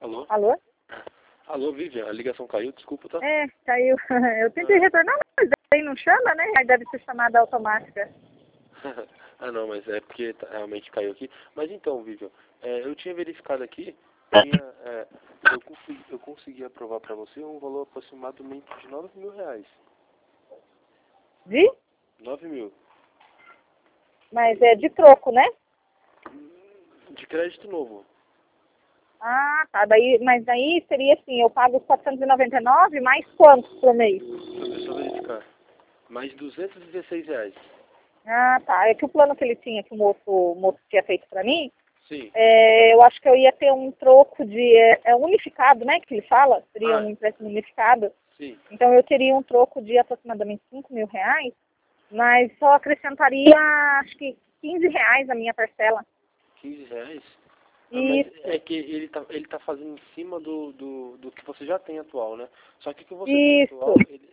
Alô? Alô? Alô, Vivian, a ligação caiu, desculpa, tá? É, caiu. Eu tentei retornar, mas daí não chama, né? Aí deve ser chamada automática. Ah, não, mas é porque realmente caiu aqui. Mas então, Vivian, eu tinha verificado aqui, eu consegui aprovar para você um valor aproximadamente de R$ 9.000. De? 9.000. Mas é de troco, né? De crédito novo. Ah, tá. Mas daí seria assim, eu pago 499 mais quantos por mês? Deixa eu só verificar. Mais R$ 216. Ah, tá. É que o plano que ele tinha, que o moço tinha feito pra mim, Sim. eu acho que eu ia ter um troco de... unificado, né? Que ele fala. Seria um Ah, empréstimo unificado. sim. Então eu teria um troco de aproximadamente R$ 5.000, mas só acrescentaria, acho que R$ 15 a minha parcela. R$ 15? Ah, mas Isso, é que ele tá fazendo em cima do que você já tem atual, né? Só que o que você tem isso. atual,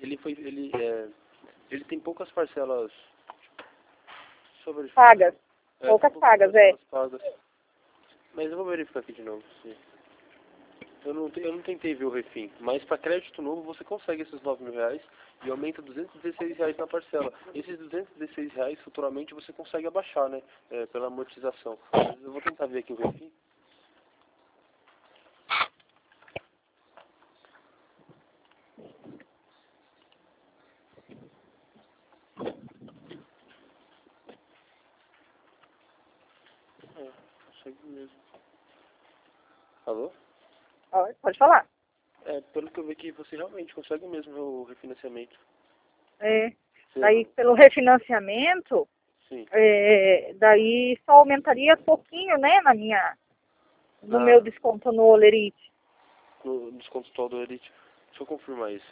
ele tem poucas parcelas. Deixa eu verificar. Pagas. Tem Poucas poucas pagas, parcelas pagas. Mas eu vou verificar aqui de novo. Sim. Eu não tentei ver o refim, mas para crédito novo você consegue esses R$ 9.000 e aumenta R$ 216 na parcela. Esses R$ 216 futuramente você consegue abaixar, né? Pela amortização. Mas eu vou tentar ver aqui o refim. Consegue mesmo. Alô? Pode falar. Pelo que eu vi aqui, você realmente consegue mesmo o refinanciamento. É, Você daí não... pelo refinanciamento, Sim. daí só aumentaria pouquinho, né, no meu desconto no Olerite. No desconto total do Elite. Deixa eu confirmar isso.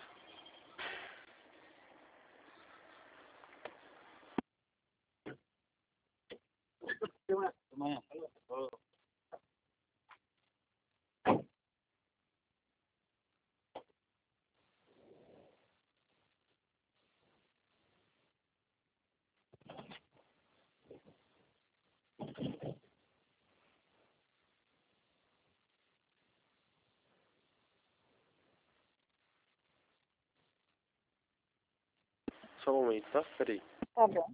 Só um momento, tá? Peraí. Tá bom.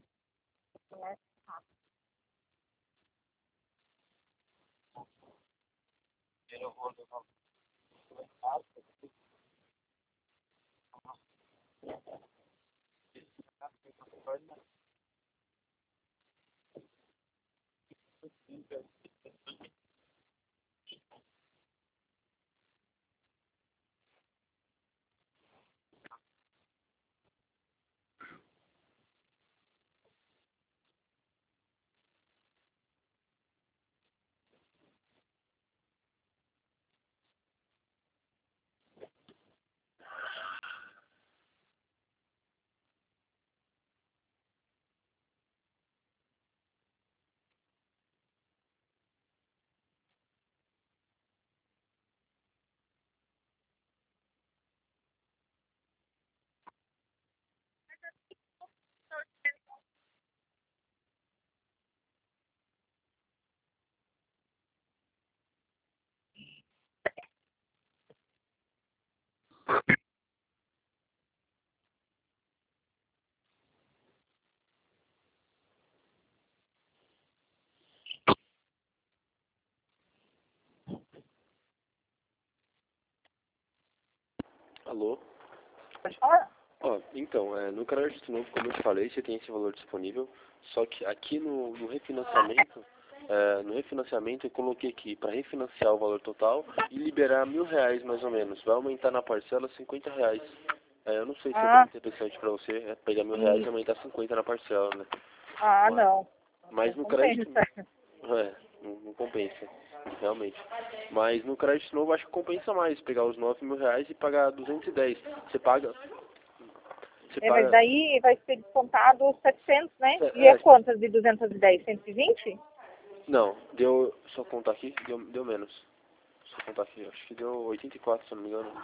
Alô? Pode falar? Então, no crédito novo, como eu te falei, você tem esse valor disponível, só que aqui no refinanciamento eu coloquei aqui para refinanciar o valor total e liberar R$ 1.000 mais ou menos. Vai aumentar na parcela R$ 50. Eu não sei se é bem interessante para você pegar R$ 1.000 e Isso. aumentar 50 na parcela, né? Mas, Não. mas Não no compensa. crédito, não compensa, realmente. Mas no crédito novo acho que compensa mais pegar os R$ 9.000 e pagar 210. Você paga. Você Mas paga. daí vai ser descontado 700, né? E é quantas de 210? 120? Não, deu. Só contar aqui, deu menos. Só contar aqui, acho que deu 84, se eu não me engano.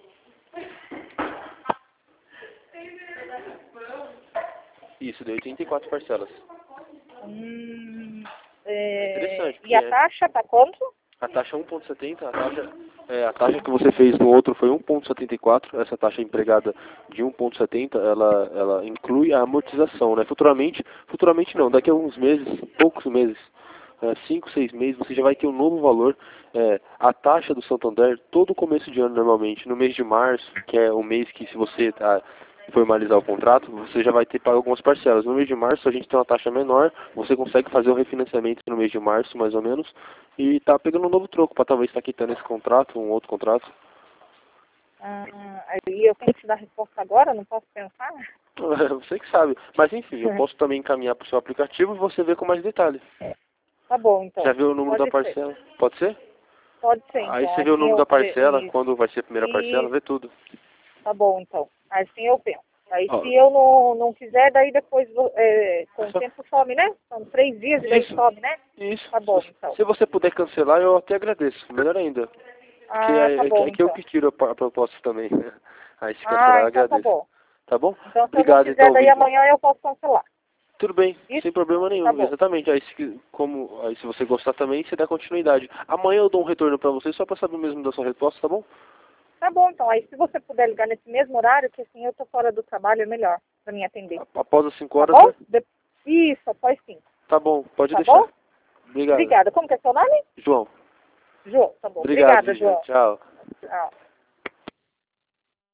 Isso, deu 84 parcelas. Hum, É interessante, e porque a taxa tá quanto? A taxa 1,70, a taxa que você fez no outro foi 1,74, essa taxa empregada de 1,70, ela inclui a amortização, né? Futuramente não, daqui a alguns meses, poucos meses, 5, 6 meses, você já vai ter um novo valor. A taxa do Santander, todo começo de ano normalmente, no mês de março, que é o mês que se você formalizar o contrato, você já vai ter pago algumas parcelas. No mês de março a gente tem uma taxa menor, você consegue fazer o refinanciamento no mês de março, mais ou menos, e tá pegando um novo troco para talvez estar quitando esse contrato, um outro contrato. Aí eu tenho que te dar a resposta agora, não posso pensar? Você que sabe. Mas enfim, eu posso também encaminhar para o seu aplicativo e você ver com mais detalhe. Tá bom, então. Já viu o número da Pode ser. parcela? Pode ser? Pode ser, Aí então. você vê o Assim número eu da parcela, Isso. quando vai ser a primeira parcela, vê tudo. Tá bom, então. Assim eu penso. Aí Ó, se eu não quiser, daí depois com o tempo some, né? São 3 dias e daí Isso. some, né? Isso. Tá bom, então. Se você puder cancelar, eu até agradeço. Melhor ainda. Porque Tá bom, é que eu então. que tiro a proposta também. Aí se cancelar, eu Então tá agradeço. bom. Tá bom? Então se eu não Obrigado, quiser, então, daí Vivian. amanhã eu posso cancelar. Tudo bem, Isso? sem problema nenhum, Tá bom. exatamente. Aí se você gostar também, você dá continuidade. Amanhã eu dou um retorno pra você só pra saber mesmo da sua resposta, tá bom? Tá bom, então. Aí se você puder ligar nesse mesmo horário, que assim eu tô fora do trabalho, é melhor pra mim atender. Após as 5 Tá horas, bom? né? Isso, após 5. Tá bom, pode Tá deixar. bom? Obrigado. Obrigada. Como que é seu nome? João. João. Tá bom. Obrigado, Obrigada, Vivian. João. Tchau. Tchau.